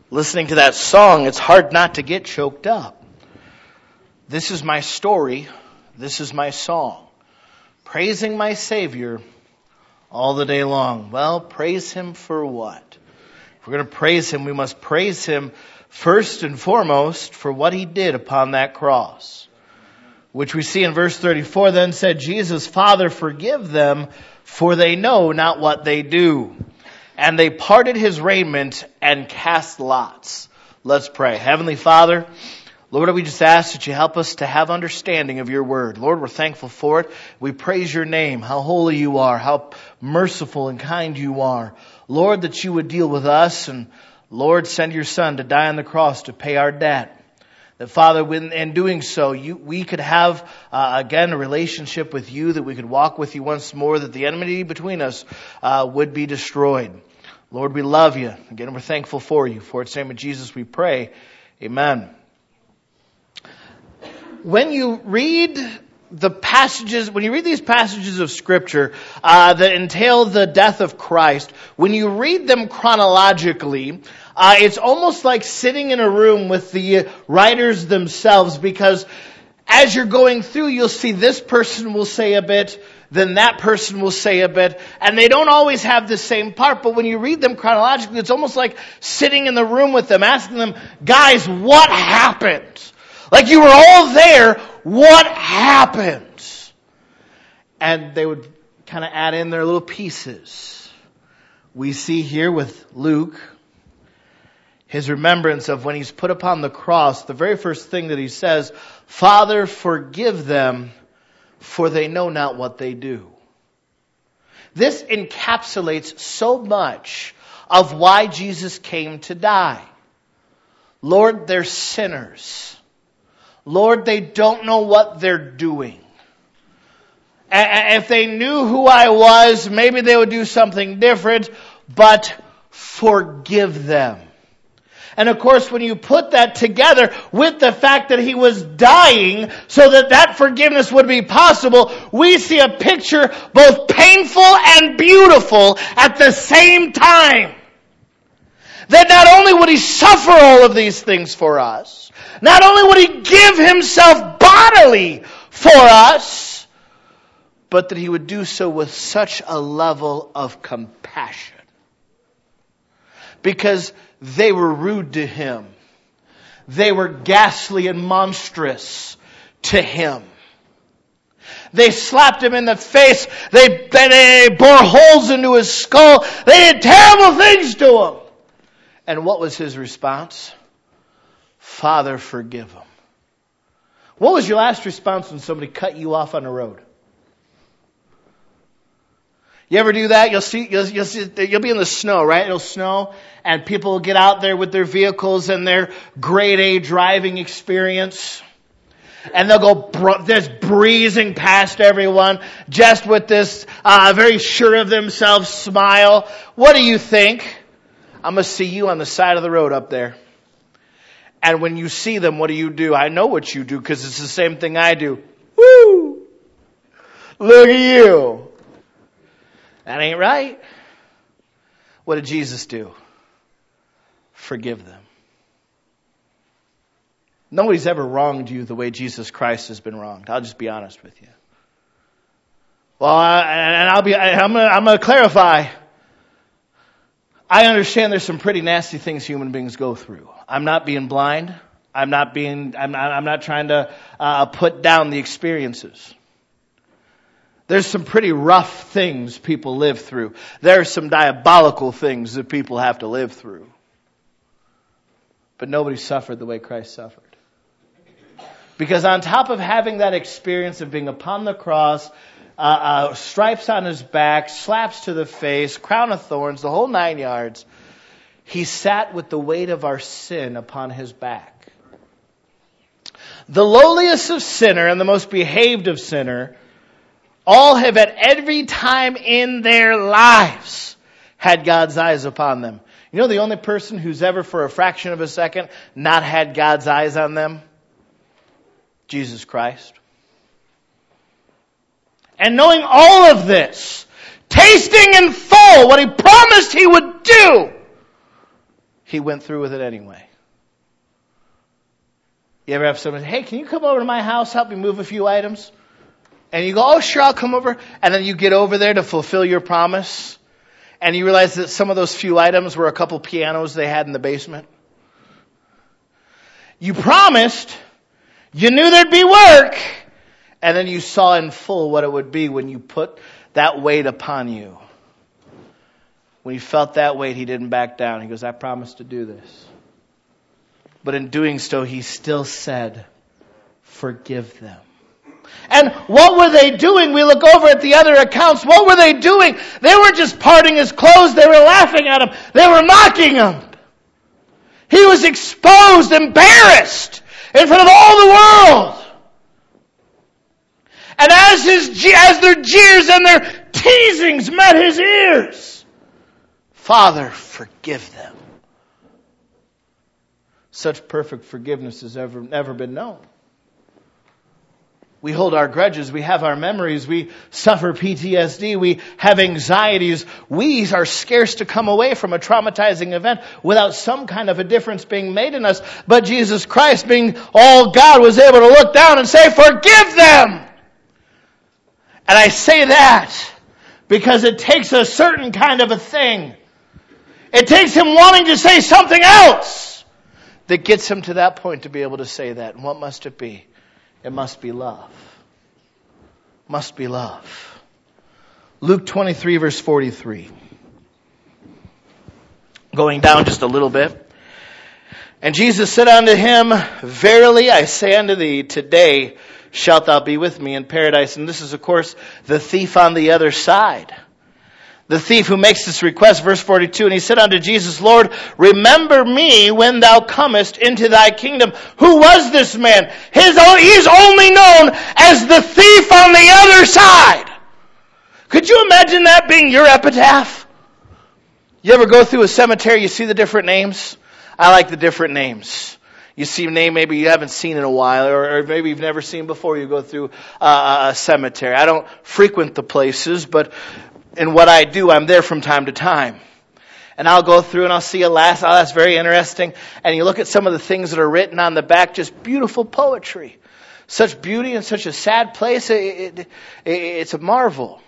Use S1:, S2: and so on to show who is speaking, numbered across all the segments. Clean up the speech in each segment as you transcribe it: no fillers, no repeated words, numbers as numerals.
S1: Listening to that song, it's hard not to get choked up. This is my story. This is my song. Praising my Savior all the day long. Well, praise Him for what? If we're going to praise Him, we must praise Him first and foremost for what He did upon that cross. Which we see in verse 34, then said Jesus, Father, forgive them, for they know not what they do. And they parted His raiment and cast lots. Let's pray. Heavenly Father, Lord, we just ask that you help us to have understanding of your word. Lord, we're thankful for it. We praise your name, how holy you are, how merciful and kind you are. Lord, that you would deal with us, and Lord, send your Son to die on the cross to pay our debt. That, Father, in doing so, we could have, again, a relationship with you, that we could walk with you once more, that the enmity between us would be destroyed. Lord, we love you. Again, we're thankful for you. For its name of Jesus we pray. Amen. When you read these passages of Scripture that entail the death of Christ, when you read them chronologically, it's almost like sitting in a room with the writers themselves, because as you're going through, you'll see this person will say a bit, then that person will say a bit, and they don't always have the same part, but when you read them chronologically, it's almost like sitting in the room with them, asking them, guys, what happened? Like you were all there, what happened? And they would kind of add in their little pieces. We see here with Luke, his remembrance of when he's put upon the cross, the very first thing that he says, Father, forgive them, for they know not what they do. This encapsulates so much of why Jesus came to die. Lord, they're sinners. Lord, they don't know what they're doing. And if they knew who I was, maybe they would do something different, but forgive them. And of course, when you put that together with the fact that he was dying so that that forgiveness would be possible, we see a picture both painful and beautiful at the same time. That not only would he suffer all of these things for us, not only would he give himself bodily for us, but that he would do so with such a level of compassion. Because they were rude to him. They were ghastly and monstrous to him. They slapped him in the face. They bore holes into his skull. They did terrible things to him. And what was his response? Father, forgive them. What was your last response when somebody cut you off on the road? You ever do that? You'll be in the snow, right? It'll snow, and people will get out there with their vehicles and their grade A driving experience, and they'll go just breezing past everyone, just with this very sure of themselves smile. What do you think? I'm going to see you on the side of the road up there. And when you see them, what do? I know what you do, because it's the same thing I do. Woo! Look at you. That ain't right. What did Jesus do? Forgive them. Nobody's ever wronged you the way Jesus Christ has been wronged. I'll just be honest with you. Well, I'm going to clarify. I understand there's some pretty nasty things human beings go through. I'm not being blind. I'm not trying to put down the experiences. There's some pretty rough things people live through. There are some diabolical things that people have to live through. But nobody suffered the way Christ suffered. Because on top of having that experience of being upon the cross, stripes on his back, slaps to the face, crown of thorns, the whole 9 yards, he sat with the weight of our sin upon his back. The lowliest of sinner and the most behaved of sinner all have at every time in their lives had God's eyes upon them. You know the only person who's ever for a fraction of a second not had God's eyes on them? Jesus Christ. And knowing all of this, tasting in full what he promised he would do, he went through with it anyway. You ever have someone say, hey, can you come over to my house, help me move a few items? And you go, oh, sure, I'll come over. And then you get over there to fulfill your promise. And you realize that some of those few items were a couple pianos they had in the basement. You promised. You knew there'd be work. And then you saw in full what it would be when you put that weight upon you. When he felt that weight, he didn't back down. He goes, I promised to do this. But in doing so, he still said, forgive them. And what were they doing? We look over at the other accounts. What were they doing? They weren't just parting his clothes. They were laughing at him. They were mocking him. He was exposed, embarrassed in front of all the world. And as their jeers and their teasings met his ears, Father, forgive them. Such perfect forgiveness has never been known. We hold our grudges. We have our memories. We suffer PTSD. We have anxieties. We are scarce to come away from a traumatizing event without some kind of a difference being made in us. But Jesus Christ, being all God, was able to look down and say, forgive them! And I say that because it takes a certain kind of a thing. It takes him wanting to say something else that gets him to that point to be able to say that. And what must it be? It must be love. Must be love. Luke 23 verse 43. Going down just a little bit. And Jesus said unto him, verily I say unto thee, today shalt thou be with me in paradise. And this is, of course, the thief on the other side. The thief who makes this request, verse 42, and he said unto Jesus, Lord, remember me when thou comest into thy kingdom. Who was this man? He's only known as the thief on the other side. Could you imagine that being your epitaph? You ever go through a cemetery, you see the different names? I like the different names. You see a name maybe you haven't seen in a while, or maybe you've never seen before you go through a cemetery. I don't frequent the places, but in what I do, I'm there from time to time. And I'll go through and I'll see that's very interesting. And you look at some of the things that are written on the back, just beautiful poetry. Such beauty in such a sad place, it's a marvel.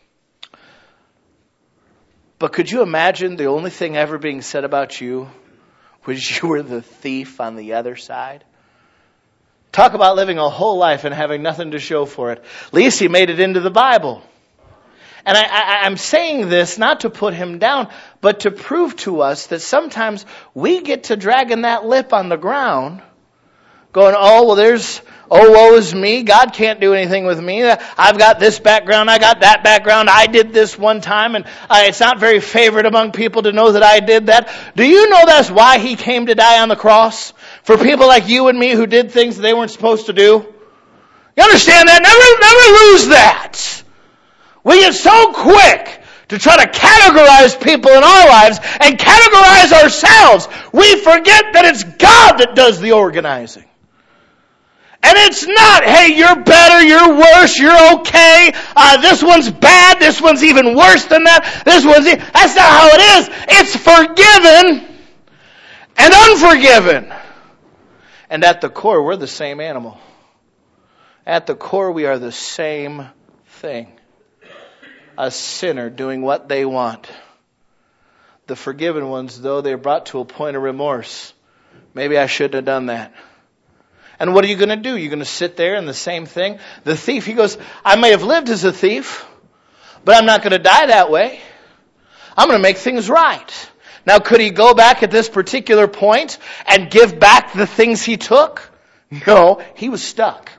S1: But could you imagine the only thing ever being said about you was you were the thief on the other side? Talk about living a whole life and having nothing to show for it. At least he made it into the Bible. And I'm saying this not to put him down, but to prove to us that sometimes we get to dragging that lip on the ground, going, woe is me, God can't do anything with me, I've got this background, I got that background, I did this one time, and it's not very favored among people to know that I did that. Do you know that's why he came to die on the cross? For people like you and me who did things that they weren't supposed to do? You understand that? Never lose that. We get so quick to try to categorize people in our lives and categorize ourselves. We forget that it's God that does the organizing. And it's not, hey, you're better, you're worse, you're okay, this one's bad, this one's even worse than that, that's not how it is. It's forgiven and unforgiven. And at the core, we're the same animal. At the core, we are the same thing. A sinner doing what they want. The forgiven ones, though, they're brought to a point of remorse. Maybe I shouldn't have done that. And what are you going to do? You're going to sit there in the same thing? The thief, he goes, I may have lived as a thief, but I'm not going to die that way. I'm going to make things right. Now, could he go back at this particular point and give back the things he took? No, he was stuck.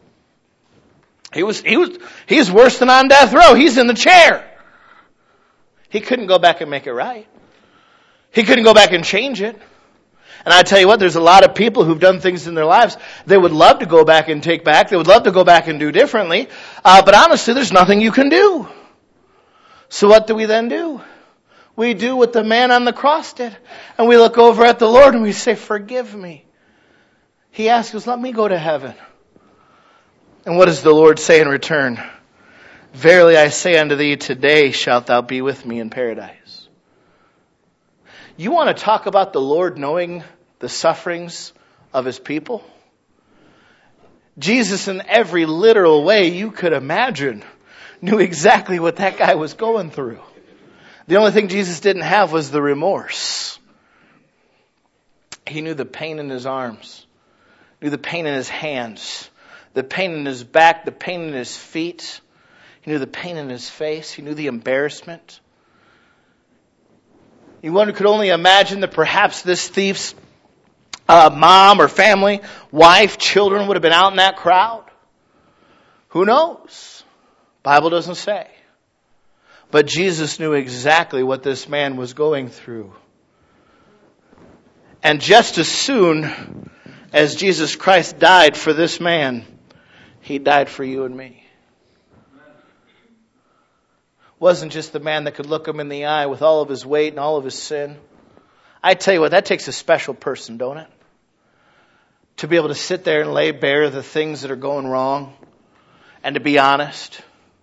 S1: He's worse than on death row. He's in the chair. He couldn't go back and make it right. He couldn't go back and change it. And I tell you what, there's a lot of people who've done things in their lives they would love to go back and take back. They would love to go back and do differently. But honestly, there's nothing you can do. So what do we then do? We do what the man on the cross did. And we look over at the Lord and we say, forgive me. He asks us, let me go to heaven. And what does the Lord say in return? Verily I say unto thee, today shalt thou be with me in paradise. You want to talk about the Lord knowing the sufferings of his people? Jesus, in every literal way you could imagine, knew exactly what that guy was going through. The only thing Jesus didn't have was the remorse. He knew the pain in his arms, knew the pain in his hands, the pain in his back, the pain in his feet. He knew the pain in his face. He knew the embarrassment. One could only imagine that perhaps this thief's mom or family, wife, children would have been out in that crowd. Who knows? Bible doesn't say. But Jesus knew exactly what this man was going through. And just as soon as Jesus Christ died for this man, he died for you and me. Wasn't just the man that could look him in the eye with all of his weight and all of his sin. I tell you what, that takes a special person, don't it? To be able to sit there and lay bare the things that are going wrong and to be honest.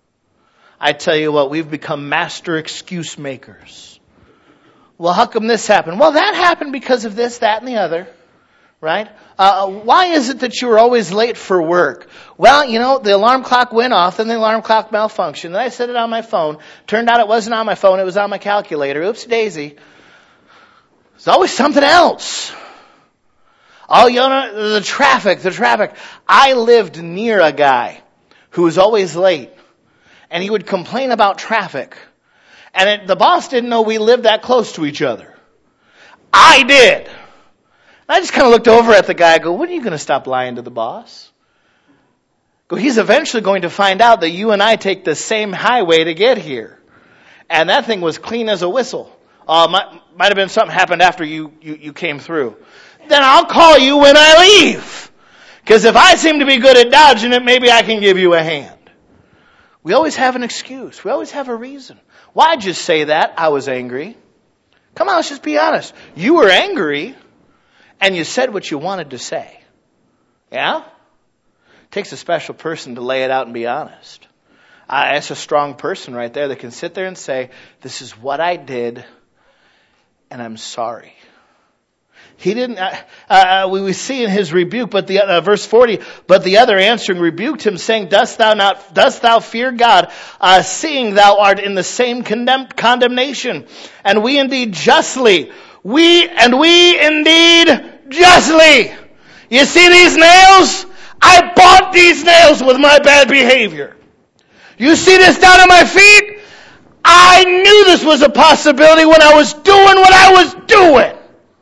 S1: I tell you what, we've become master excuse makers. Well, how come this happened? Well, that happened because of this, that, and the other. Right? Why is it that you were always late for work? Well, the alarm clock went off, and the alarm clock malfunctioned. And I set it on my phone. Turned out it wasn't on my phone, it was on my calculator. Oops daisy. There's always something else. Oh, the traffic. I lived near a guy who was always late. And he would complain about traffic. And the boss didn't know we lived that close to each other. I did. I just kind of looked over at the guy and go, when are you going to stop lying to the boss? He's eventually going to find out that you and I take the same highway to get here. And that thing was clean as a whistle. Might have been something happened after you came through. Then I'll call you when I leave. Because if I seem to be good at dodging it, maybe I can give you a hand. We always have an excuse. We always have a reason. Why'd you say that? I was angry. Come on, let's just be honest. You were angry. And you said what you wanted to say. Yeah? It takes a special person to lay it out and be honest. That's a strong person right there that can sit there and say, this is what I did, and I'm sorry. He didn't, we see in his rebuke, but verse 40, but the other answering rebuked him, saying, dost thou fear God, seeing thou art in the same condemnation? And we indeed justly, we indeed justly. You see these nails? I bought these nails with my bad behavior. You see this down at my feet? I knew this was a possibility when I was doing what I was doing.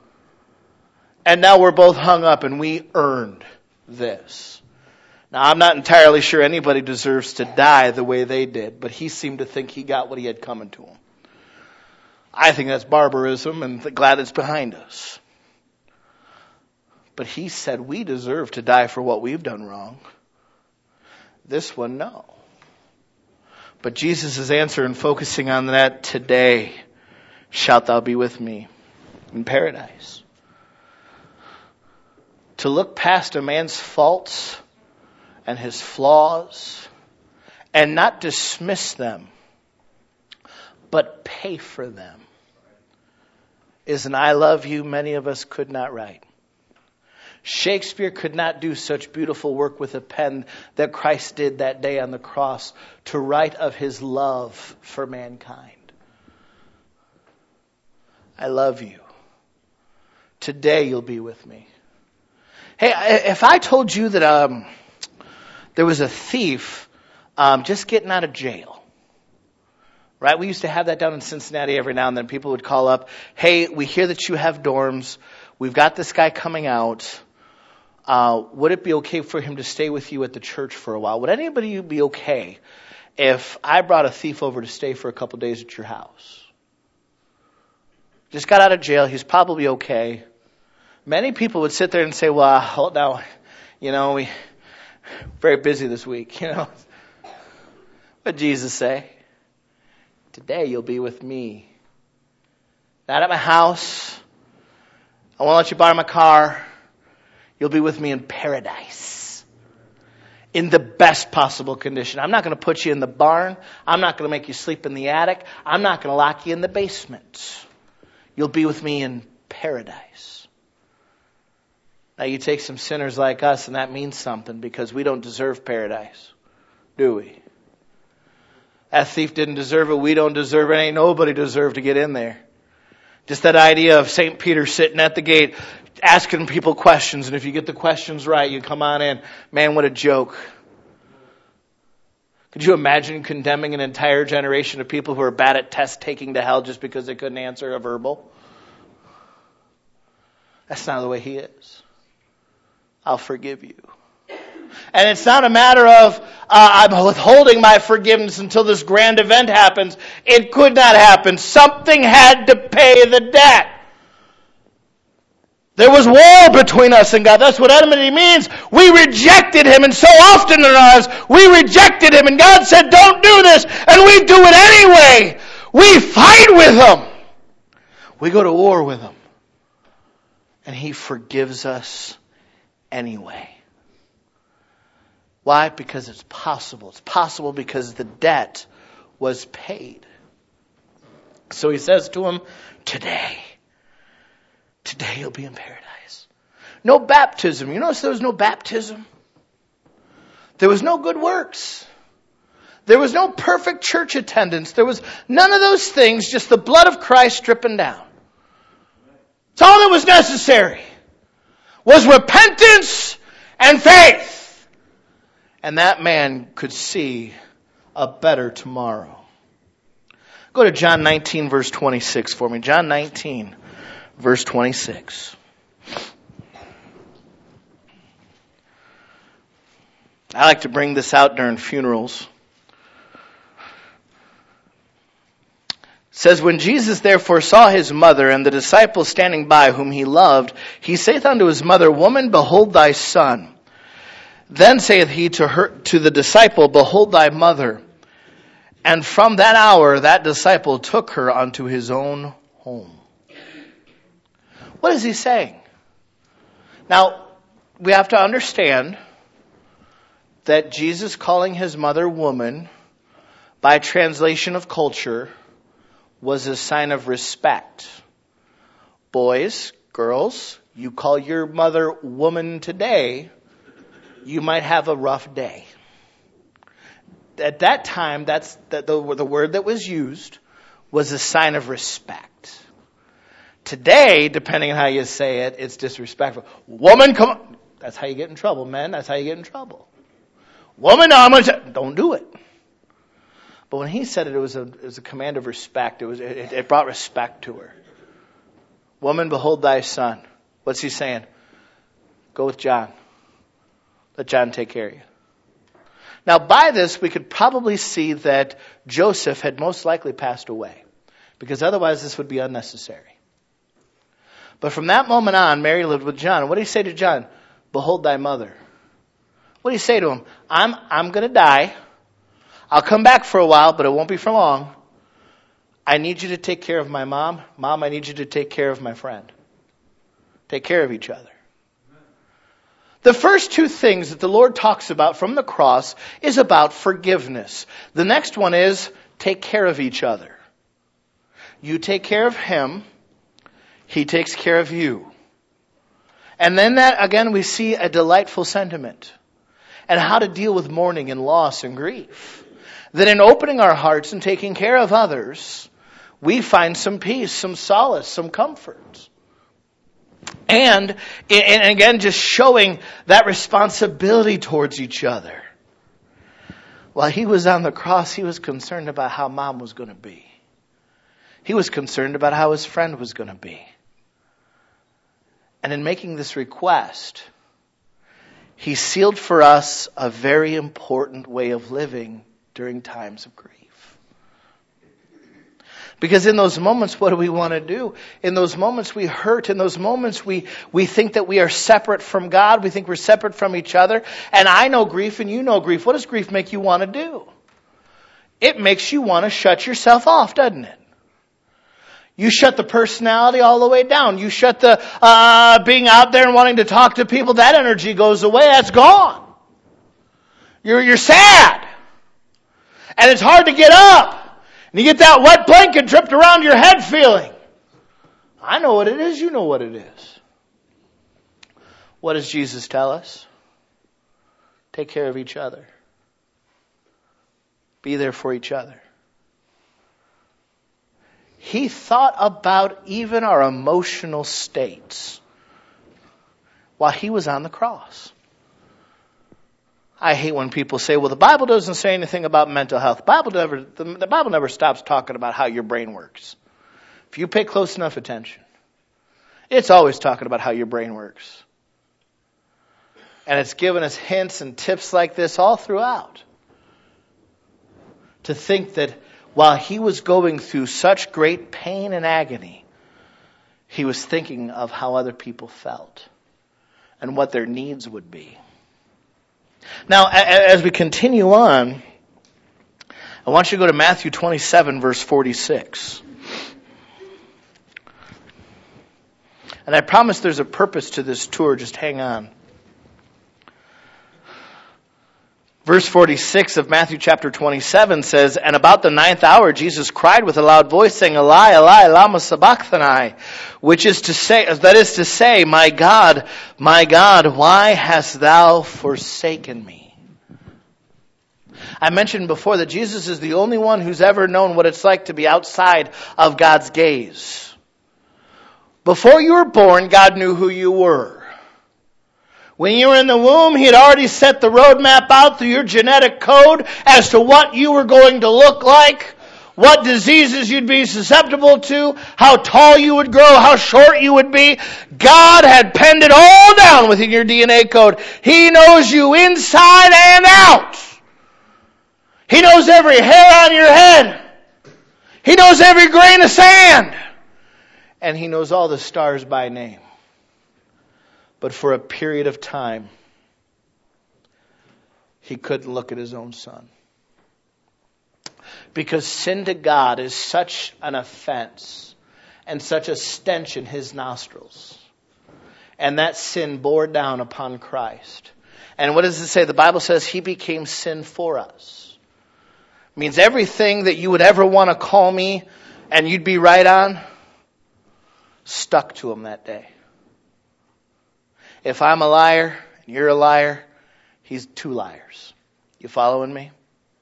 S1: And now we're both hung up and we earned this. Now I'm not entirely sure anybody deserves to die the way they did, but he seemed to think he got what he had coming to him. I think that's barbarism and glad it's behind us. But he said we deserve to die for what we've done wrong. This one, no. But Jesus' answer in focusing on that, today shalt thou be with me in paradise. To look past a man's faults and his flaws and not dismiss them, but pay for them, is an I love you many of us could not write. Shakespeare could not do such beautiful work with a pen that Christ did that day on the cross to write of his love for mankind. I love you. Today you'll be with me. Hey, if I told you that there was a thief just getting out of jail, right? We used to have that down in Cincinnati every now and then. People would call up, hey, we hear that you have dorms. We've got this guy coming out. Would it be okay for him to stay with you at the church for a while? Would anybody be okay if I brought a thief over to stay for a couple days at your house? Just got out of jail. He's probably okay. Many people would sit there and say, well, hold on, we're very busy this week, What did Jesus say? Today you'll be with me. Not at my house. I won't let you borrow my car. You'll be with me in paradise. In the best possible condition. I'm not going to put you in the barn. I'm not going to make you sleep in the attic. I'm not going to lock you in the basement. You'll be with me in paradise. Now you take some sinners like us and that means something because we don't deserve paradise, do we? That thief didn't deserve it. We don't deserve it. Ain't nobody deserved to get in there. Just that idea of St. Peter sitting at the gate asking people questions, and if you get the questions right, you come on in. Man, what a joke. Could you imagine condemning an entire generation of people who are bad at test taking to hell just because they couldn't answer a verbal? That's not the way he is. I'll forgive you. And it's not a matter of I'm withholding my forgiveness until this grand event happens. It could not happen. Something had to pay the debt. There was war between us and God. That's what enmity means. We rejected Him, and so often in our lives, we rejected Him, and God said, don't do this, and we do it anyway. We fight with Him. We go to war with Him. And He forgives us anyway. Why? Because it's possible. It's possible because the debt was paid. So He says to him, today you'll be in paradise. No baptism. You notice there was no baptism? There was no good works. There was no perfect church attendance. There was none of those things, just the blood of Christ dripping down. It's all that was necessary. Was repentance and faith. And that man could see a better tomorrow. Go to John 19, verse 26 for me. John 19, verse 26. I like to bring this out during funerals. It says, when Jesus therefore saw his mother and the disciple standing by whom he loved, he saith unto his mother, Woman, behold thy son. Then saith he to the disciple, Behold thy mother. And from that hour that disciple took her unto his own home. What is he saying? Now, we have to understand that Jesus calling his mother woman, by translation of culture, was a sign of respect. Boys, girls, you call your mother woman today, you might have a rough day. At that time, the word that was used was a sign of respect. Today, depending on how you say it, it's disrespectful. Woman, come on. That's how you get in trouble, men. That's how you get in trouble. Woman, don't do it. But when he said it, it was a command of respect. It brought respect to her. Woman, behold thy son. What's he saying? Go with John. Let John take care of you. Now, by this, we could probably see that Joseph had most likely passed away, because otherwise this would be unnecessary. But from that moment on, Mary lived with John. What did he say to John? Behold thy mother. What did he say to him? I'm going to die. I'll come back for a while, but it won't be for long. I need you to take care of my mom. Mom, I need you to take care of my friend. Take care of each other. The first two things that the Lord talks about from the cross is about forgiveness. The next one is take care of each other. You take care of him. He takes care of you. And then that, again, we see a delightful sentiment and how to deal with mourning and loss and grief. That in opening our hearts and taking care of others, we find some peace, some solace, some comfort. And again, just showing that responsibility towards each other. While he was on the cross, he was concerned about how mom was going to be. He was concerned about how his friend was going to be. And in making this request, he sealed for us a very important way of living during times of grief. Because in those moments, what do we want to do? In those moments we hurt. In those moments we think that we are separate from God. We think we're separate from each other. And I know grief and you know grief. What does grief make you want to do? It makes you want to shut yourself off, doesn't it? You shut the personality all the way down. You shut the being out there and wanting to talk to people. That energy goes away. That's gone. You're sad. And it's hard to get up. And you get that wet blanket dripped around your head feeling. I know what it is, you know what it is. What does Jesus tell us? Take care of each other. Be there for each other. He thought about even our emotional states while he was on the cross. I hate when people say, well, the Bible doesn't say anything about mental health. The Bible never stops talking about how your brain works. If you pay close enough attention, it's always talking about how your brain works. And it's given us hints and tips like this all throughout. To think that while he was going through such great pain and agony, he was thinking of how other people felt and what their needs would be. Now, as we continue on, I want you to go to Matthew 27, verse 46. And I promise there's a purpose to this tour. Just hang on. Verse 46 of Matthew chapter 27 says, And about the 9th hour Jesus cried with a loud voice, saying, Eli, Eli, lama sabachthani, that is to say, my God, why hast thou forsaken me? I mentioned before that Jesus is the only one who's ever known what it's like to be outside of God's gaze. Before you were born, God knew who you were. When you were in the womb, He had already set the roadmap out through your genetic code as to what you were going to look like, what diseases you'd be susceptible to, how tall you would grow, how short you would be. God had penned it all down within your DNA code. He knows you inside and out. He knows every hair on your head. He knows every grain of sand. And He knows all the stars by name. But for a period of time, He couldn't look at His own Son. Because sin to God is such an offense and such a stench in His nostrils. And that sin bore down upon Christ. And what does it say? The Bible says He became sin for us. It means everything that you would ever want to call me and you'd be right on, stuck to Him that day. If I'm a liar and you're a liar, He's two liars. You following me?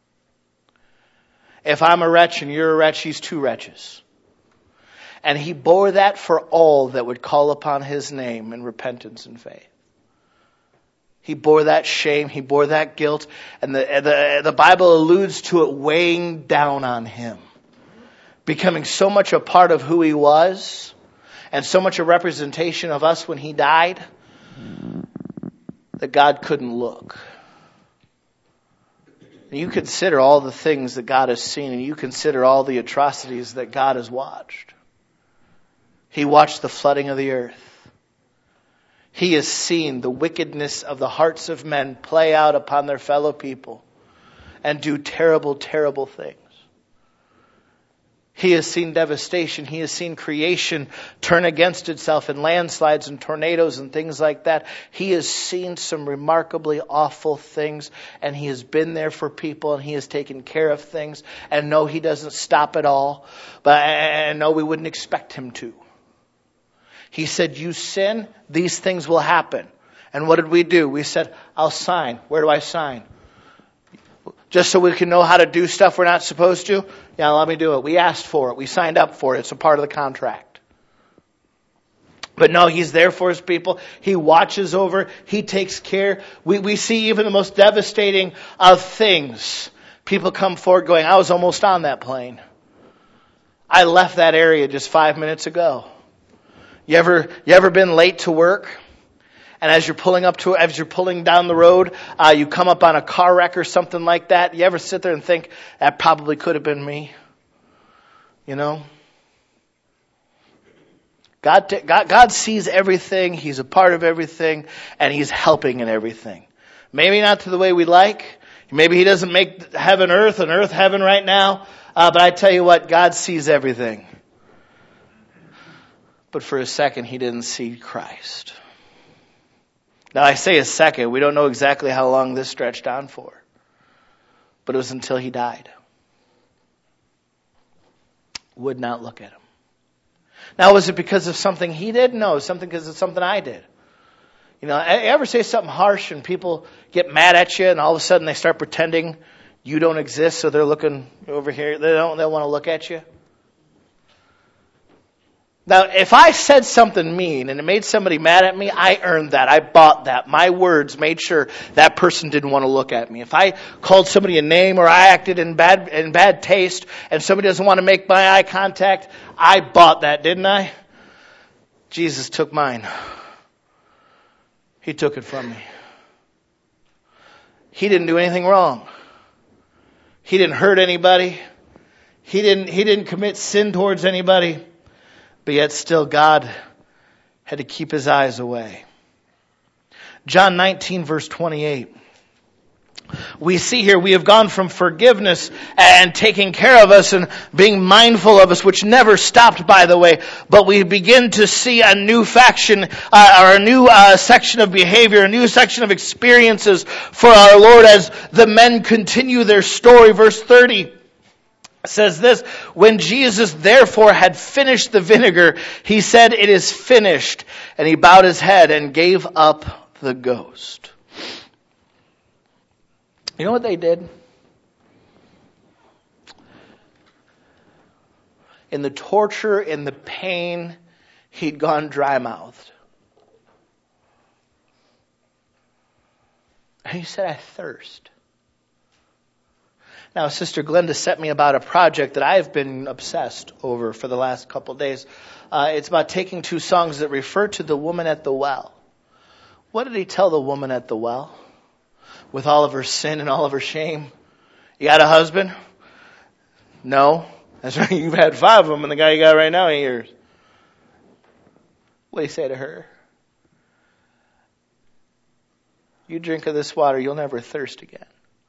S1: If I'm a wretch and you're a wretch, He's two wretches. And He bore that for all that would call upon His name in repentance and faith. He bore that shame. He bore that guilt. And the Bible alludes to it weighing down on Him. Becoming so much a part of who He was and so much a representation of us when He died that God couldn't look. And you consider all the things that God has seen, and you consider all the atrocities that God has watched. He watched the flooding of the earth. He has seen the wickedness of the hearts of men play out upon their fellow people and do terrible, terrible things. He has seen devastation. He has seen creation turn against itself in landslides and tornadoes and things like that. He has seen some remarkably awful things, and He has been there for people, and He has taken care of things. And no, He doesn't stop at all. And no, we wouldn't expect Him to. He said, you sin, these things will happen. And what did we do? We said, I'll sign. Where do I sign? Just so we can know how to do stuff we're not supposed to? Yeah, let me do it. We asked for it. We signed up for it. It's a part of the contract. But no, He's there for His people. He watches over. He takes care. We see even the most devastating of things. People come forward going, I was almost on that plane. I left that area just 5 minutes ago. You ever been late to work? And as you're pulling down the road, you come up on a car wreck or something like that. You ever sit there and think, that probably could have been me? You know? God sees everything. He's a part of everything. And He's helping in everything. Maybe not to the way we like. Maybe He doesn't make heaven earth and earth heaven right now. But I tell you what, God sees everything. But for a second, He didn't see Christ. Now I say a second, we don't know exactly how long this stretched on for. But it was until He died. Would not look at Him. Now, was it because of something he did? No, it was something because of something I did. You ever say something harsh and people get mad at you and all of a sudden they start pretending you don't exist, so they're looking over here. They want to look at you. Now, if I said something mean and it made somebody mad at me, I earned that. I bought that. My words made sure that person didn't want to look at me. If I called somebody a name or I acted in bad taste and somebody doesn't want to make my eye contact, I bought that, didn't I? Jesus took mine. He took it from me. He didn't do anything wrong. He didn't hurt anybody. He didn't commit sin towards anybody. But yet still God had to keep his eyes away. John 19 verse 28. We see here we have gone from forgiveness and taking care of us and being mindful of us, which never stopped, by the way, but we begin to see a new faction or a new section of behavior, a new section of experiences for our Lord as the men continue their story. Verse 30 says this, when Jesus therefore had finished the vinegar, he said, it is finished. And he bowed his head and gave up the ghost. You know what they did? In the torture, in the pain, he'd gone dry-mouthed. And he said, I thirst. Now, Sister Glenda sent me about a project that I've been obsessed over for the last couple of days. It's about taking two songs that refer to the woman at the well. What did he tell the woman at the well? With all of her sin and all of her shame. You got a husband? No. That's right, you've had 5 of them, and the guy you got right now ain't yours. What did he say to her? You drink of this water, you'll never thirst again.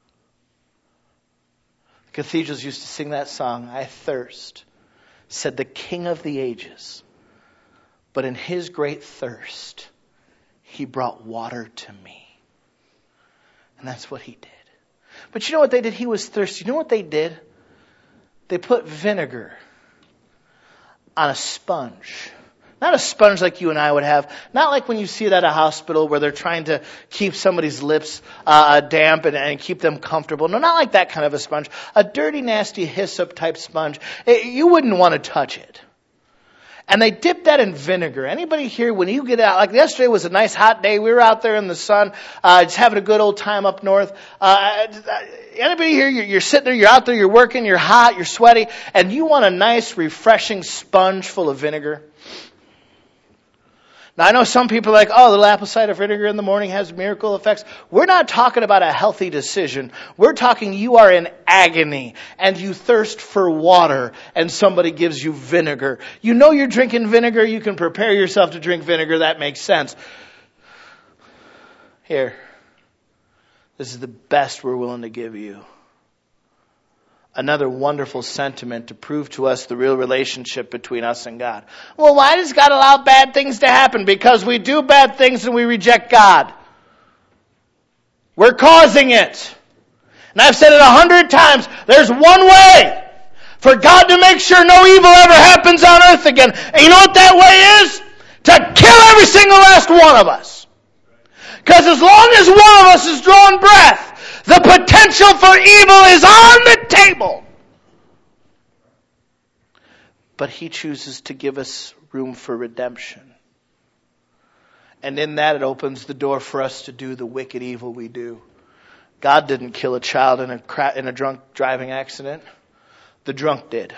S1: Cathedrals used to sing that song, I thirst, said the King of the ages. But in his great thirst, he brought water to me. And that's what he did. But you know what they did? He was thirsty. You know what they did? They put vinegar on a sponge. Not a sponge like you and I would have. Not like when you see it at a hospital where they're trying to keep somebody's lips damp and keep them comfortable. No, not like that kind of a sponge. A dirty, nasty hyssop type sponge. You wouldn't want to touch it. And they dipped that in vinegar. Anybody here, when you get out, like yesterday was a nice hot day. We were out there in the sun, just having a good old time up north. Anybody here, you're sitting there, you're out there, you're working, you're hot, you're sweaty, and you want a nice, refreshing sponge full of vinegar? Now, I know some people are like, oh, a little apple cider vinegar in the morning has miracle effects. We're not talking about a healthy decision. We're talking you are in agony and you thirst for water and somebody gives you vinegar. You know you're drinking vinegar. You can prepare yourself to drink vinegar. That makes sense. Here. This is the best we're willing to give you. Another wonderful sentiment to prove to us the real relationship between us and God. Well, why does God allow bad things to happen? Because we do bad things and we reject God. We're causing it. And I've said it 100 times. There's one way for God to make sure no evil ever happens on earth again. And you know what that way is? To kill every single last one of us. Because as long as one of us is drawing breath, the potential for evil is on the table. But he chooses to give us room for redemption. And in that it opens the door for us to do the wicked evil we do. God didn't kill a child in a drunk driving accident. The drunk did.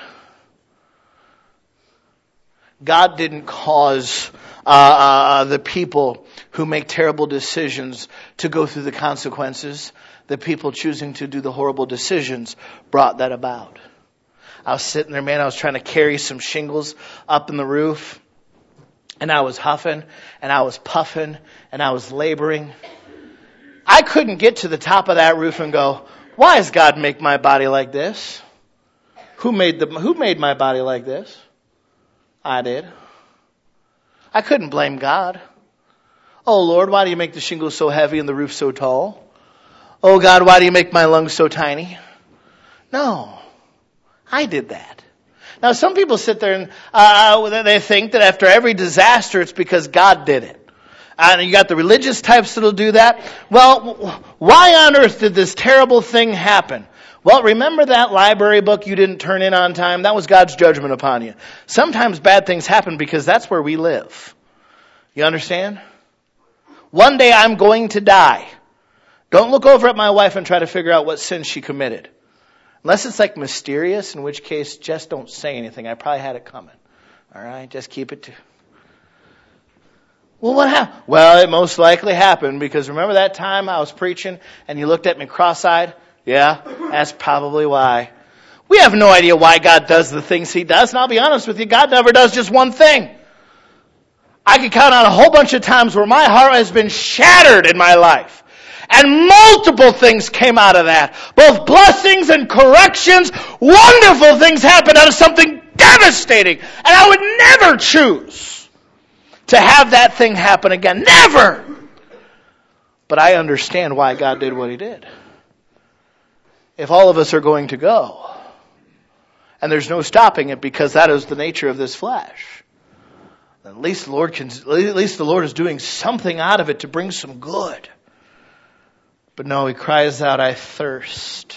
S1: God didn't cause the people who make terrible decisions to go through the consequences. The people choosing to do the horrible decisions brought that about. I was sitting there, man, I was trying to carry some shingles up in the roof. And I was huffing, and I was puffing, and I was laboring. I couldn't get to the top of that roof and go, why does God make my body like this? Who made my body like this? I did. I couldn't blame God. Oh Lord, why do you make the shingles so heavy and the roof so tall? Oh God, why do you make my lungs so tiny? No, I did that. Now, some people sit there and they think that after every disaster, it's because God did it. And you got the religious types that'll do that. Well, why on earth did this terrible thing happen? Well, remember that library book you didn't turn in on time? That was God's judgment upon you. Sometimes bad things happen because that's where we live. You understand? One day I'm going to die. Don't look over at my wife and try to figure out what sin she committed. Unless it's like mysterious, in which case just don't say anything. I probably had it coming. All right? Just keep it to... Well, what happened? Well, it most likely happened because remember that time I was preaching and you looked at me cross-eyed? Yeah, that's probably why. We have no idea why God does the things He does, and I'll be honest with you, God never does just one thing. I could count on a whole bunch of times where my heart has been shattered in my life. And multiple things came out of that. Both blessings and corrections. Wonderful things happened out of something devastating. And I would never choose to have that thing happen again. Never! But I understand why God did what He did. If all of us are going to go, and there's no stopping it because that is the nature of this flesh, then at least the Lord is doing something out of it to bring some good. But no, He cries out, I thirst.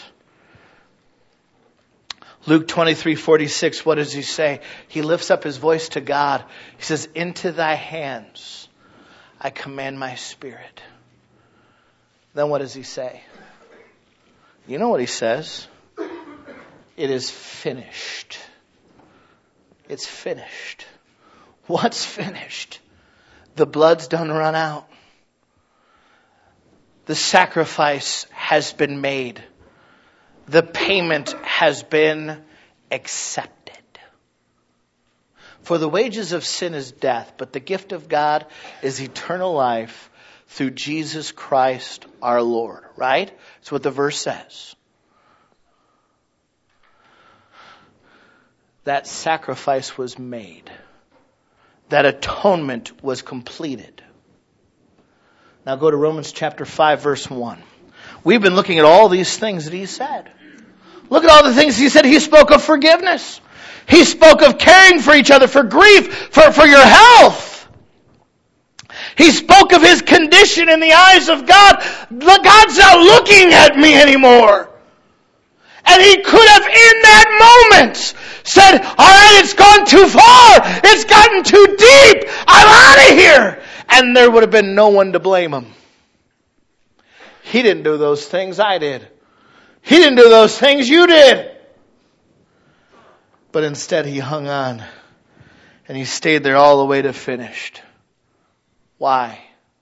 S1: Luke 23:46, what does He say? He lifts up His voice to God. He says, into Thy hands I commend my spirit. Then what does He say? You know what He says? It is finished. It's finished. What's finished? The blood's done run out. The sacrifice has been made. The payment has been accepted. For the wages of sin is death, but the gift of God is eternal life through Jesus Christ our Lord. Right? That's what the verse says. That sacrifice was made. That atonement was completed. Now go to Romans chapter 5, verse 1. We've been looking at all these things that He said. Look at all the things He said. He spoke of forgiveness. He spoke of caring for each other, for grief, for your health. He spoke of His condition in the eyes of God. God's not looking at me anymore. And He could have in that moment said, all right, it's gone too far. It's gotten too deep. I'm out of here. And there would have been no one to blame Him. He didn't do those things. I did. He didn't do those things. You did. But instead He hung on. And He stayed there all the way to finished. Why?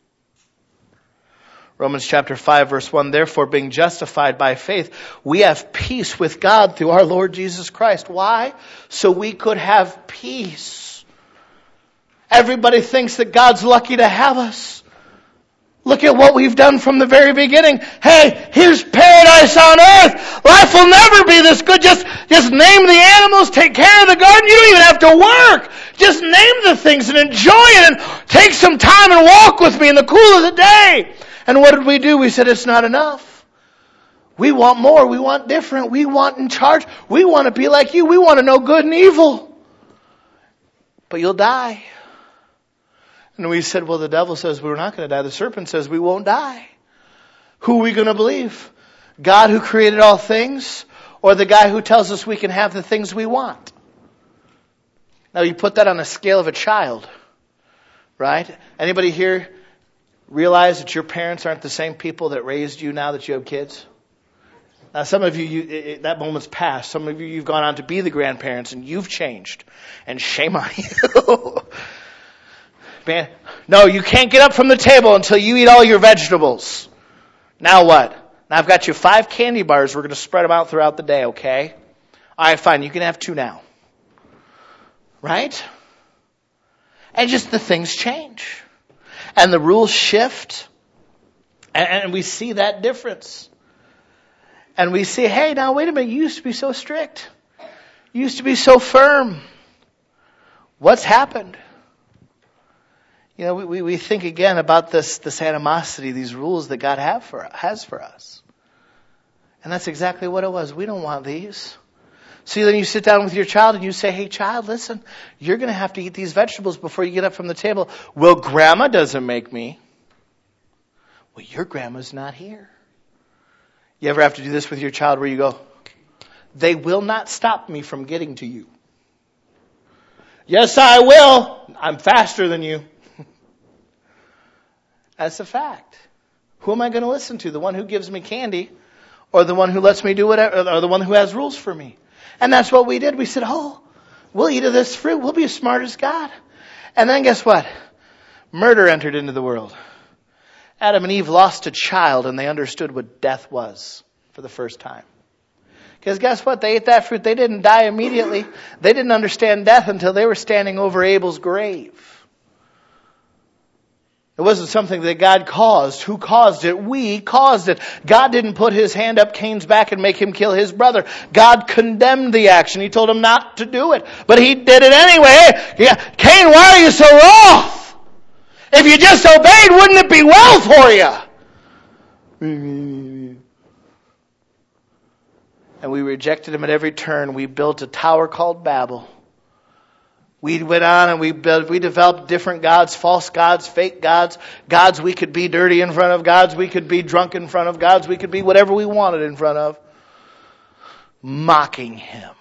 S1: Romans chapter 5 verse 1, therefore being justified by faith, we have peace with God through our Lord Jesus Christ. Why? So we could have peace. Everybody thinks that God's lucky to have us. Look at what we've done from the very beginning. Hey, here's paradise on earth. Life will never be this good. Just name the animals, take care of the garden. You don't even have to work. Just name the things and enjoy it and take some time and walk with me in the cool of the day. And what did we do? We said it's not enough. We want more. We want different. We want in charge. We want to be like you. We want to know good and evil. But you'll die. And we said, well, the devil says we're not going to die. The serpent says we won't die. Who are we going to believe? God who created all things, or the guy who tells us we can have the things we want? Now you put that on a scale of a child, right? Anybody here realize that your parents aren't the same people that raised you now that you have kids? Now some of you, that moment's passed. Some of you, you've gone on to be the grandparents and you've changed. And shame on you. Man, no, you can't get up from the table until you eat all your vegetables. Now what? Now I've got you 5 candy bars. We're going to spread them out throughout the day, okay? All right, fine. You can have 2 now. Right? And just the things change. And the rules shift. And we see that difference. And we see, hey, now wait a minute. You used to be so strict. You used to be so firm. What's happened? You know, we think again about this animosity, these rules that God has for us. And that's exactly what it was. We don't want these. See, then you sit down with your child and you say, hey, child, listen, you're going to have to eat these vegetables before you get up from the table. Well, Grandma doesn't make me. Well, your grandma's not here. You ever have to do this with your child where you go, they will not stop me from getting to you. Yes, I will. I'm faster than you. That's a fact. Who am I going to listen to? The one who gives me candy or the one who lets me do whatever, or the one who has rules for me? And that's what we did. We said, we'll eat of this fruit. We'll be as smart as God. And then guess what? Murder entered into the world. Adam and Eve lost a child and they understood what death was for the first time. Because guess what? They ate that fruit. They didn't die immediately. They didn't understand death until they were standing over Abel's grave. It wasn't something that God caused. Who caused it? We caused it. God didn't put his hand up Cain's back and make him kill his brother. God condemned the action. He told him not to do it. But he did it anyway. Yeah. Cain, why are you so wroth? If you just obeyed, wouldn't it be well for you? And we rejected him at every turn. We built a tower called Babel. We went on and we developed different gods, false gods, fake gods, gods we could be dirty in front of, gods we could be drunk in front of, gods we could be whatever we wanted in front of, mocking him.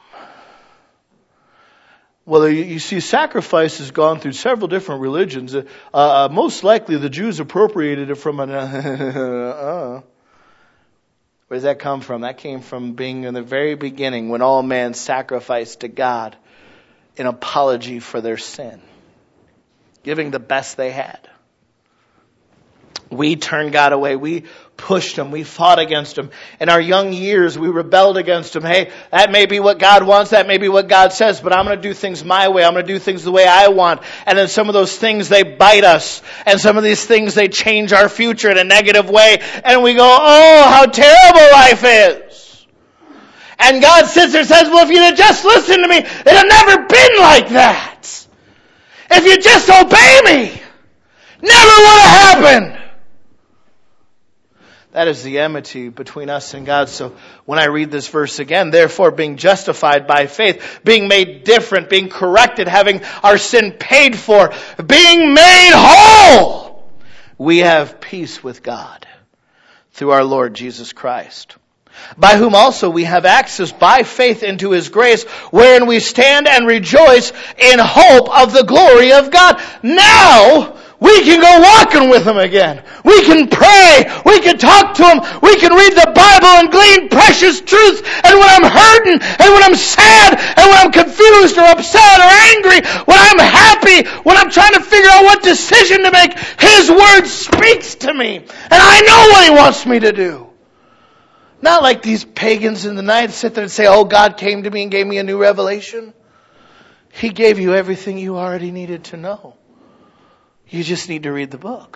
S1: Well, you see, sacrifice has gone through several different religions. Most likely the Jews appropriated it from Where does that come from? That came from being in the very beginning when all men sacrificed to God in apology for their sin, giving the best they had. We turned God away. We pushed him. We fought against him. In our young years, we rebelled against him. Hey, that may be what God wants. That may be what God says, but I'm going to do things my way. I'm going to do things the way I want. And then some of those things, they bite us. And some of these things, they change our future in a negative way. And we go, oh, how terrible life is. And God sits there and says, well, if you'd have just listened to me, it'd have never been like that. If you just obey me, never would have happened. That is the enmity between us and God. So when I read this verse again, therefore being justified by faith, being made different, being corrected, having our sin paid for, being made whole, we have peace with God through our Lord Jesus Christ, by whom also we have access by faith into his grace, wherein we stand and rejoice in hope of the glory of God. Now we can go walking with him again. We can pray. We can talk to him. We can read the Bible and glean precious truths. And when I'm hurting, and when I'm sad, and when I'm confused or upset or angry, when I'm happy, when I'm trying to figure out what decision to make, his word speaks to me. And I know what he wants me to do. Not like these pagans in the night sit there and say, oh, God came to me and gave me a new revelation. He gave you everything you already needed to know. You just need to read the book.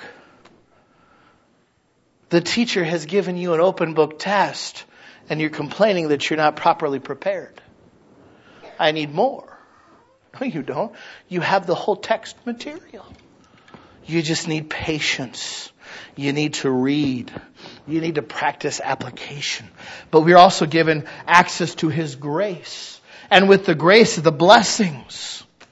S1: The teacher has given you an open book test and you're complaining that you're not properly prepared. I need more. No, you don't. You have the whole text material. You just need patience. You need to read. You need to practice application. But we're also given access to his grace. And with the grace of the blessings.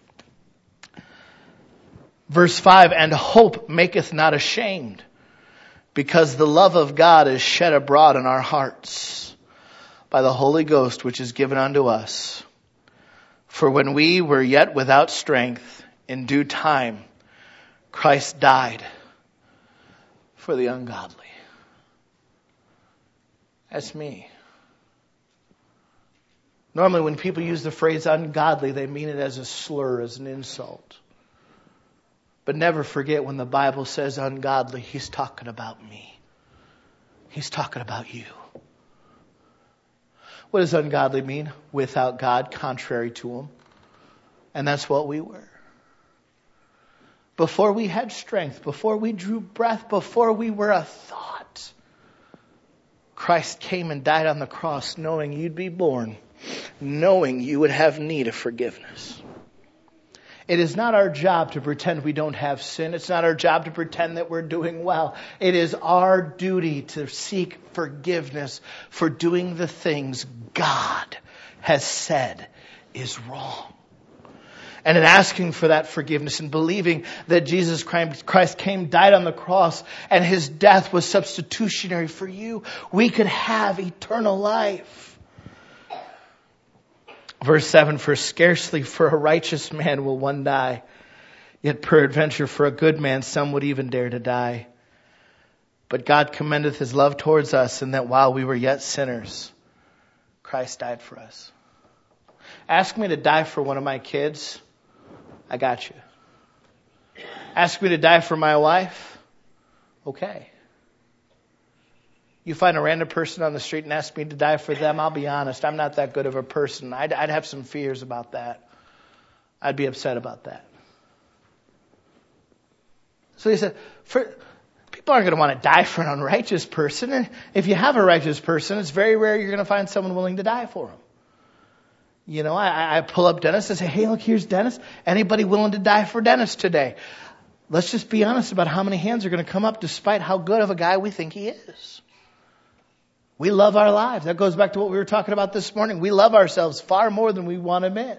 S1: Verse 5, and hope maketh not ashamed, because the love of God is shed abroad in our hearts by the Holy Ghost, which is given unto us. For when we were yet without strength, in due time, Christ died for the ungodly. That's me. Normally when people use the phrase ungodly, they mean it as a slur, as an insult. But never forget when the Bible says ungodly, he's talking about me. He's talking about you. What does ungodly mean? Without God, contrary to him. And that's what we were. Before we had strength, before we drew breath, before we were a thought, Christ came and died on the cross knowing you'd be born, knowing you would have need of forgiveness. It is not our job to pretend we don't have sin. It's not our job to pretend that we're doing well. It is our duty to seek forgiveness for doing the things God has said is wrong. And in asking for that forgiveness and believing that Jesus Christ came, died on the cross, and his death was substitutionary for you, we could have eternal life. Verse 7, for scarcely for a righteous man will one die, yet peradventure for a good man some would even dare to die. But God commendeth his love towards us, in that while we were yet sinners, Christ died for us. Ask me to die for one of my kids, I got you. Ask me to die for my wife, okay. You find a random person on the street and ask me to die for them, I'll be honest, I'm not that good of a person. I'd have some fears about that. I'd be upset about that. So he said, people aren't going to want to die for an unrighteous person. And if you have a righteous person, it's very rare you're going to find someone willing to die for him. You know, I pull up Dennis and say, hey, look, here's Dennis. Anybody willing to die for Dennis today? Let's just be honest about how many hands are going to come up despite how good of a guy we think he is. We love our lives. That goes back to what we were talking about this morning. We love ourselves far more than we want to admit.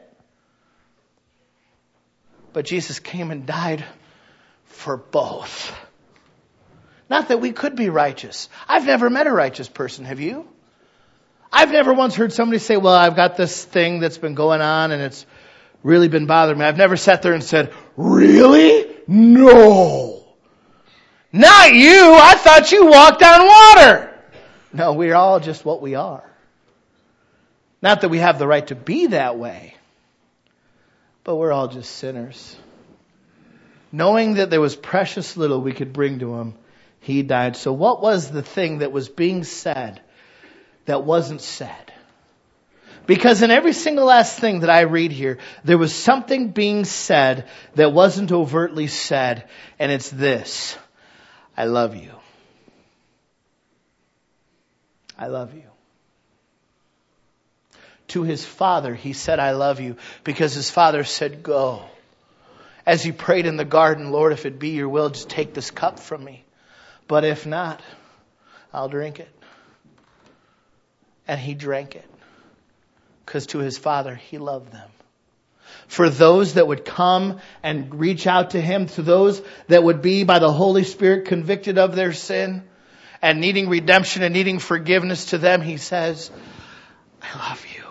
S1: But Jesus came and died for both. Not that we could be righteous. I've never met a righteous person, have you? I've never once heard somebody say, well, I've got this thing that's been going on and it's really been bothering me. I've never sat there and said, really? No. Not you. I thought you walked on water. No, we're all just what we are. Not that we have the right to be that way, but we're all just sinners. Knowing that there was precious little we could bring to him, he died. So what was the thing that was being said that wasn't said? Because in every single last thing that I read here, there was something being said that wasn't overtly said, and it's this: I love you. I love you. To his Father, he said, I love you, because his Father said, go. As he prayed in the garden, Lord, if it be your will, just take this cup from me. But if not, I'll drink it. And he drank it, because to his Father, he loved them. For those that would come and reach out to him, to those that would be by the Holy Spirit convicted of their sin and needing redemption and needing forgiveness, to them he says, I love you.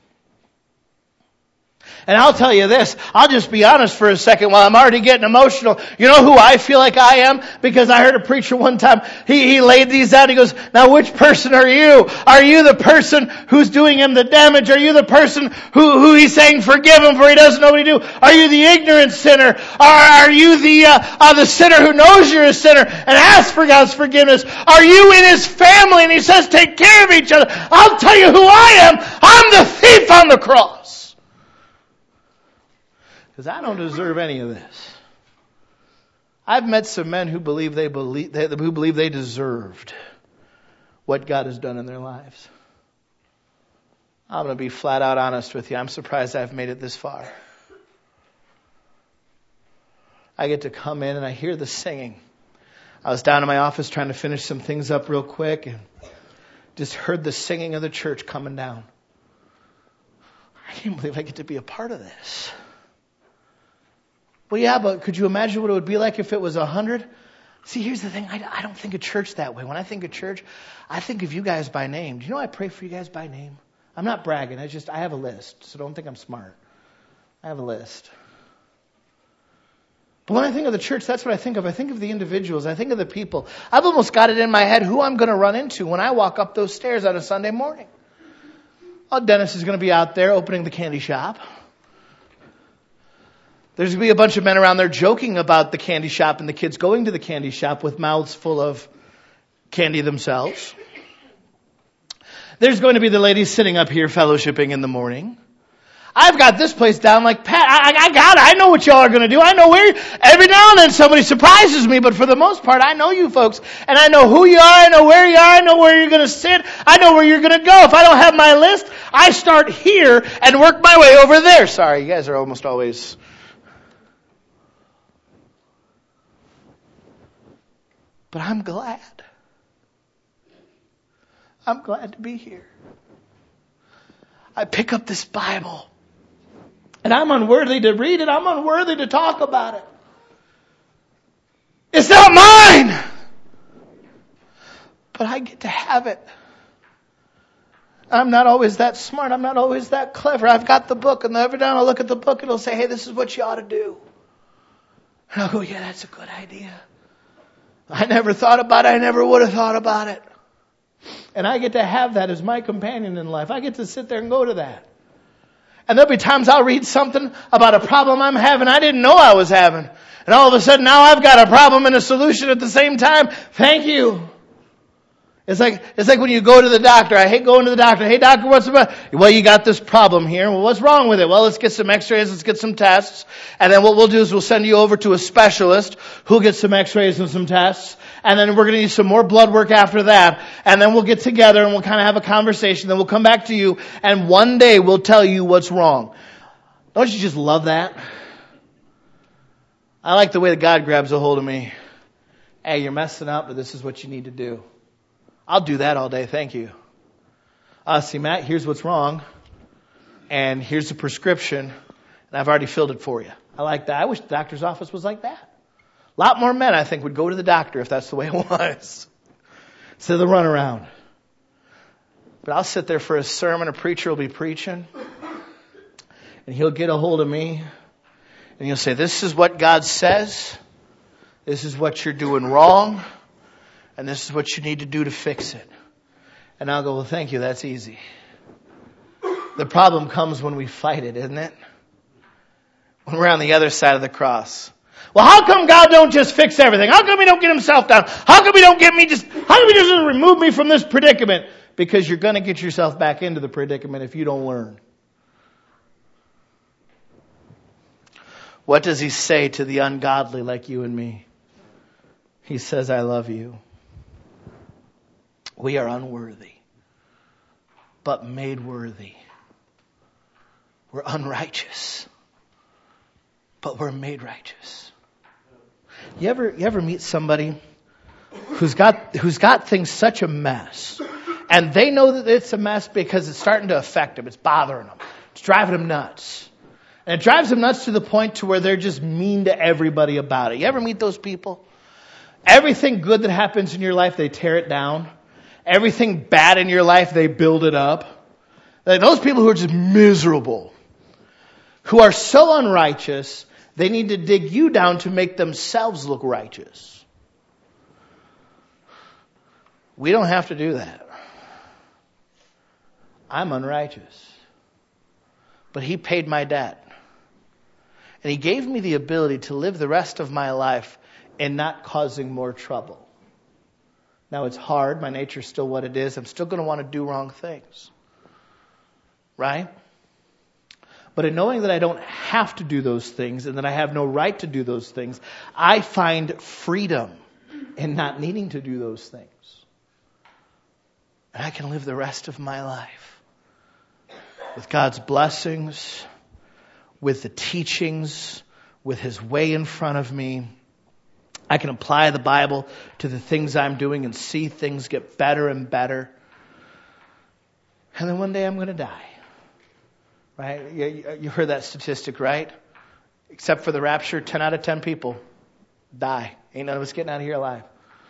S1: And I'll tell you this, I'll just be honest for a second while I'm already getting emotional. You know who I feel like I am? Because I heard a preacher one time, he laid these out. He goes, now which person are you? Are you the person who's doing him the damage? Are you the person who he's saying forgive him for he doesn't know what he do? Are you the ignorant sinner? Are you the sinner who knows you're a sinner and asks for God's forgiveness? Are you in his family and he says take care of each other? I'll tell you who I am. I'm the thief on the cross. Because I don't deserve any of this. I've met some men who believe they deserved what God has done in their lives. I'm going to be flat out honest with you. I'm surprised I've made it this far. I get to come in and I hear the singing. I was down in my office trying to finish some things up real quick and just heard the singing of the church coming down. I can't believe I get to be a part of this. Well, yeah, but could you imagine what it would be like if it was 100? See, here's the thing. I don't think of church that way. When I think of church, I think of you guys by name. Do you know I pray for you guys by name? I'm not bragging. I have a list, so don't think I'm smart. I have a list. But when I think of the church, that's what I think of. I think of the individuals. I think of the people. I've almost got it in my head who I'm going to run into when I walk up those stairs on a Sunday morning. Oh, Dennis is going to be out there opening the candy shop. There's going to be a bunch of men around there joking about the candy shop and the kids going to the candy shop with mouths full of candy themselves. There's going to be the ladies sitting up here fellowshipping in the morning. I've got this place down like pat. I got it. I know what y'all are going to do. I know where. Every now and then somebody surprises me, but for the most part, I know you folks. And I know who you are. I know where you are. I know where you're going to sit. I know where you're going to go. If I don't have my list, I start here and work my way over there. Sorry, you guys are almost always... But I'm glad. I'm glad to be here. I pick up this Bible. And I'm unworthy to read it. I'm unworthy to talk about it. It's not mine. But I get to have it. I'm not always that smart. I'm not always that clever. I've got the book, and every time I look at the book, it'll say, hey, this is what you ought to do. And I'll go, yeah, that's a good idea. I never thought about it. I never would have thought about it. And I get to have that as my companion in life. I get to sit there and go to that. And there'll be times I'll read something about a problem I'm having I didn't know I was having. And all of a sudden now I've got a problem and a solution at the same time. Thank you. It's like when you go to the doctor. I hate going to the doctor. Hey doctor, what's the matter? Well, you got this problem here. Well, what's wrong with it? Well, let's get some x-rays, let's get some tests. And then what we'll do is we'll send you over to a specialist who'll get some x-rays and some tests. And then we're going to need some more blood work after that. And then we'll get together and we'll kind of have a conversation. Then we'll come back to you and one day we'll tell you what's wrong. Don't you just love that? I like the way that God grabs a hold of me. Hey, you're messing up, but this is what you need to do. I'll do that all day, thank you. See, Matt, here's what's wrong. And here's the prescription. And I've already filled it for you. I like that. I wish the doctor's office was like that. A lot more men, I think, would go to the doctor if that's the way it was. Instead of the runaround. But I'll sit there for a sermon. A preacher will be preaching. And he'll get a hold of me. And he'll say, this is what God says. This is what you're doing wrong. And this is what you need to do to fix it. And I'll go, well, thank you. That's easy. The problem comes when we fight it, isn't it? When we're on the other side of the cross. Well, how come God don't just fix everything? How come He don't get Himself down? How come He don't get me how come He doesn't remove me from this predicament? Because you're going to get yourself back into the predicament if you don't learn. What does He say to the ungodly like you and me? He says, I love you. We are unworthy, but made worthy. We're unrighteous, but we're made righteous. You ever meet somebody who's got things such a mess, and they know that it's a mess because it's starting to affect them. It's bothering them. It's driving them nuts. And it drives them nuts to the point to where they're just mean to everybody about it. You ever meet those people? Everything good that happens in your life, they tear it down. Everything bad in your life, they build it up. Like those people who are just miserable, who are so unrighteous, they need to dig you down to make themselves look righteous. We don't have to do that. I'm unrighteous. But He paid my debt. And He gave me the ability to live the rest of my life in not causing more trouble. Now it's hard. My nature's still what it is. I'm still going to want to do wrong things. Right? But in knowing that I don't have to do those things and that I have no right to do those things, I find freedom in not needing to do those things. And I can live the rest of my life with God's blessings, with the teachings, with His way in front of me. I can apply the Bible to the things I'm doing and see things get better and better. And then one day I'm going to die. Right? You heard that statistic, right? Except for the rapture, 10 out of 10 people die. Ain't none of us getting out of here alive.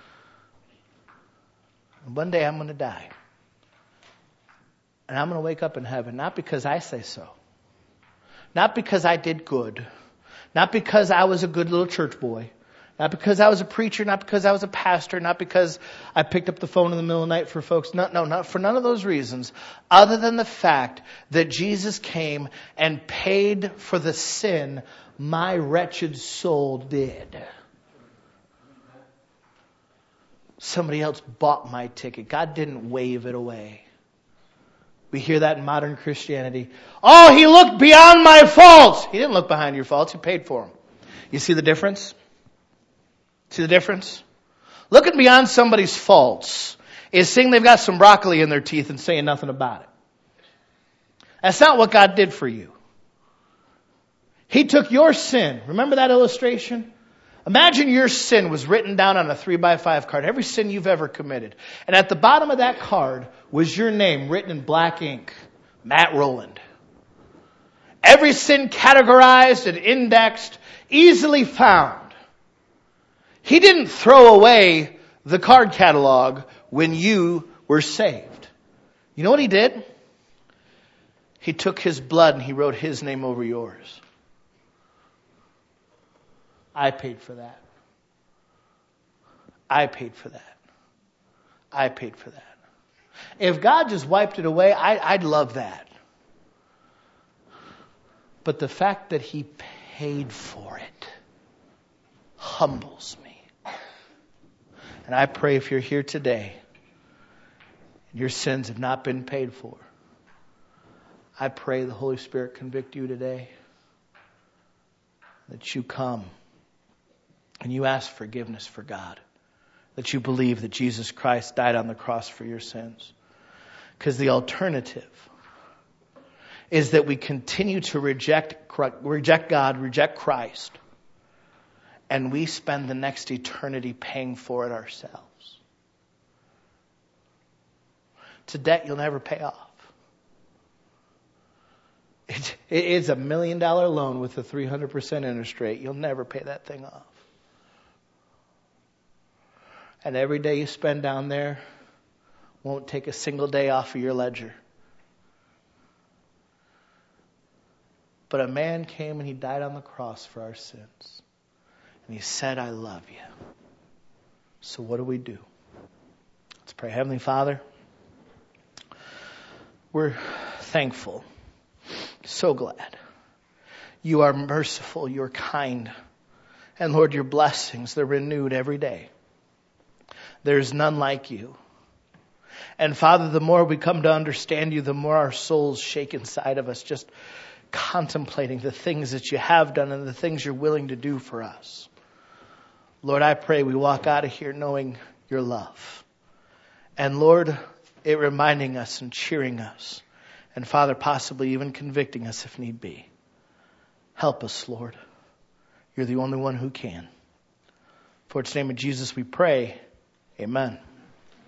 S1: And one day I'm going to die. And I'm going to wake up in heaven, not because I say so. Not because I did good. Not because I was a good little church boy. Not because I was a preacher, not because I was a pastor, not because I picked up the phone in the middle of the night for folks. No, not for none of those reasons. Other than the fact that Jesus came and paid for the sin my wretched soul did. Somebody else bought my ticket. God didn't wave it away. We hear that in modern Christianity. Oh, He looked beyond my faults. He didn't look behind your faults. He paid for them. You see the difference? See the difference? Looking beyond somebody's faults is saying they've got some broccoli in their teeth and saying nothing about it. That's not what God did for you. He took your sin. Remember that illustration? Imagine your sin was written down on a 3x5 card. Every sin you've ever committed. And at the bottom of that card was your name written in black ink. Matt Rowland. Every sin categorized and indexed, easily found. He didn't throw away the card catalog when you were saved. You know what he did? He took his blood and he wrote his name over yours. I paid for that. I paid for that. I paid for that. If God just wiped it away, I'd love that. But the fact that he paid for it humbles me. And I pray if you're here today and your sins have not been paid for, I pray the Holy Spirit convict you today, that you come and you ask forgiveness for God, that you believe that Jesus Christ died on the cross for your sins. Because the alternative is that we continue to reject God, reject Christ, and we spend the next eternity paying for it ourselves. It's a debt you'll never pay off. It is $1 million loan with a 300% interest rate. You'll never pay that thing off. And every day you spend down there won't take a single day off of your ledger. But a man came and he died on the cross for our sins. And he said, I love you. So what do we do? Let's pray. Heavenly Father, we're thankful. So glad. You are merciful. You're kind. And Lord, your blessings, they're renewed every day. There's none like you. And Father, the more we come to understand you, the more our souls shake inside of us, just contemplating the things that you have done and the things you're willing to do for us. Lord, I pray we walk out of here knowing your love. And Lord, it reminding us and cheering us. And Father, possibly even convicting us if need be. Help us, Lord. You're the only one who can. For it's in the name of Jesus we pray. Amen.